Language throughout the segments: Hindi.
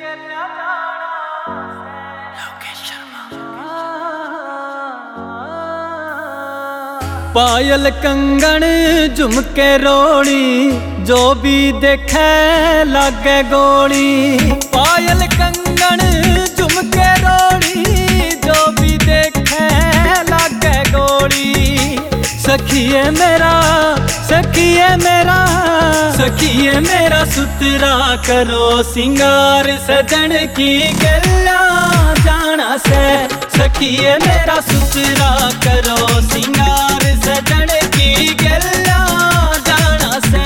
पायल कंगन झुमके रोड़ी, जो भी देखे लागे गोली। पायल कंगन झुमके रोड़ी, जो भी देखे लागे गोली। सखिए मेरा, सखिए मेरा, सखिए मेरा सुतरा करो सिंगार, सजन की गल्ला जाना से। सखिए मेरा सुतरा करो सिंगार, सजन की गल्ला जाना से।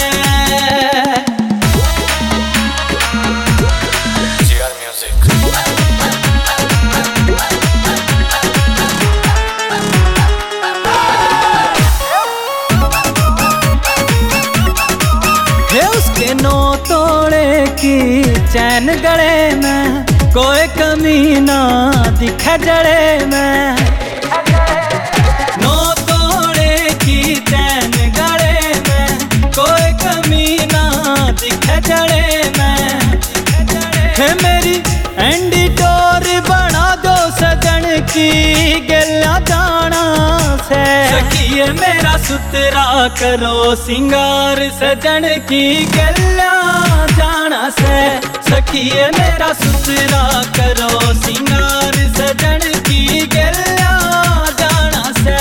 GR Music। है उसके 9 तोड़े की चैन गले में, कोई कमी ना दिखे जड़े में। 9 तोड़े की चैन गले में, कोई कमी ना दिखे जड़े में। है मेरी एंडी टोर बना दो सजन की गल्ला जाना से। सखिए मेरा सुतरा करो सिंगार, सजन की गल्ला जाना से। सखिए मेरा सुतरा करो सिंगार, सजन की गल्ला जाना से।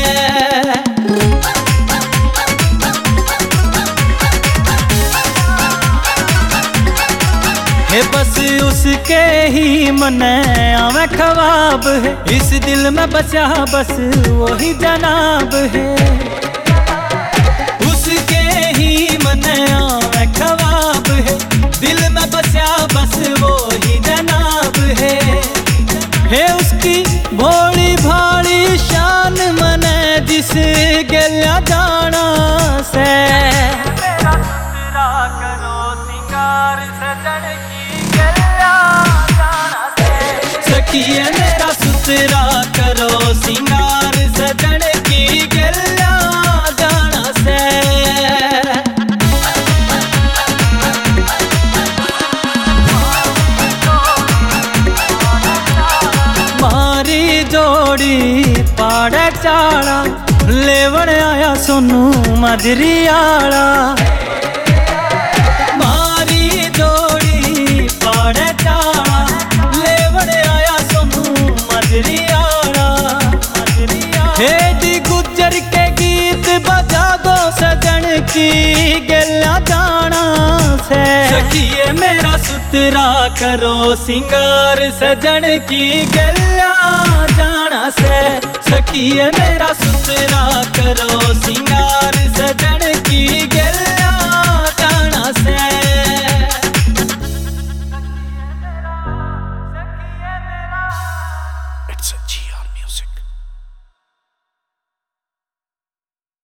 है बस उसके ही मन आवे ख्वाब है, इस दिल में बचा बस वही जनाब है। उसके ही मन आवे ख्वाब है, दिल में बचा बस वही जनाब है। उसकी भोली भाली शान मन जिस गल्ला जाना से। मेरा सुतरा करो सिंगार, सजन की गल्ला जाना से। सखिए मेरा सुतरा करो सिंगार, सजन की गल्ला जाना से। मारी जोड़ी पाड़े चाड़ा, लेवण आया सोनू मजरी आला। मारी जोड़ी पाड़े चाड़ा, लेवण आया सोनू मजरी आला। हेडी गुजर के गीत बजा दो सजन की गल्ला जाना से। सखिए मेरा सुतरा करो सिंगार, सजन की गल्ला जाना से। सखिए मेरा सुतरा करो सिंगार।